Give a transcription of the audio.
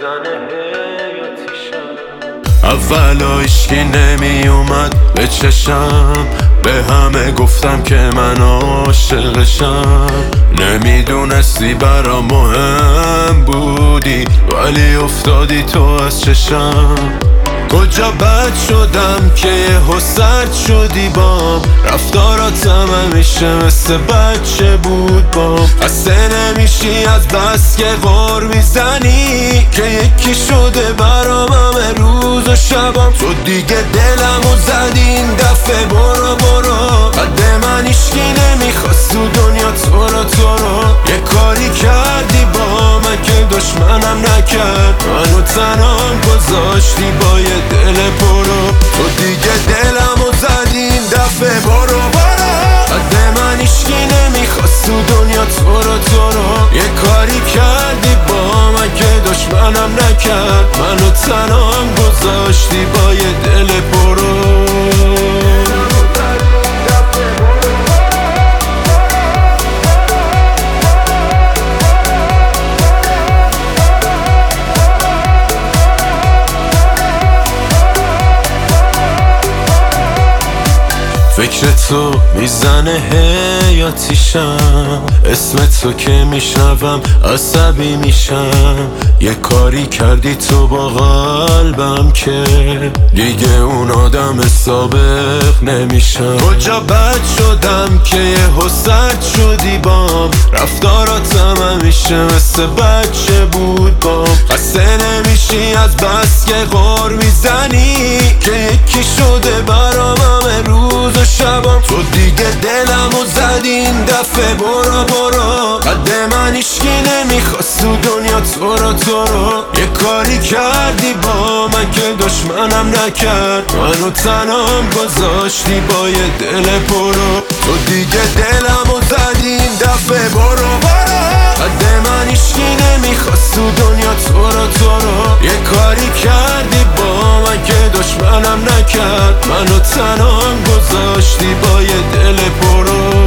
اولا هیچکی نمی اومد به چشم، به همه گفتم که من عاشقشم. نمیدونستی برا مهم بودی، ولی افتادی تو از چشم. کجا بد شدم که یهو سرد شدی بام، رفتاراتم همیشه مثل بچه بود بام. خسته نمیشی از بس که غر میزنی که یکی شده برام همه روز و شبام. تو دیگه دلمو زدی این دفعه، برو برو. قد من هیچکی نمیخواست تو دنیا تو رو یه کاری کردی با من که دشمنم نکرد، منو تنهام گذاشتی با یه دل پرو. تو دیگه دلمو زدی این دفعه، برو برو. قد من هیچکی نمیخواست تو دنیا تو رو یه کاری کردی با من که دشمنم نکرد، منو تنهام گذاشتی با یه دل پرو. فکر تو میزنه حیاتیشم، اسم تو که میشنوم عصبی میشم. یه کاری کردی تو با قلبم که دیگه اون آدم سابق نمیشم. کجا بد شدم که یهو سرد شدی بام، رفتاراتم همیشه مثل بچه بود بام. خسته نمیشی از بس که غر میزنی که یکی شده برام همه روز و شبام. تو دیگه دلمو زدی این دفعه، برو برو. قد من هیچکی نمیخواست تو دنیا تو رو یه کاری کردی با من که دشمنم نکرد، منو تنهام گذاشتی با یه دل پرو. تو دیگه دلمو زدی این دفعه، برو برو. قد من هیچکی نمیخواست تو دنیا تو رو یه کاری کردی با من که دشمنم نکرد، منو تنهام گذاشتی با یه دل پرو.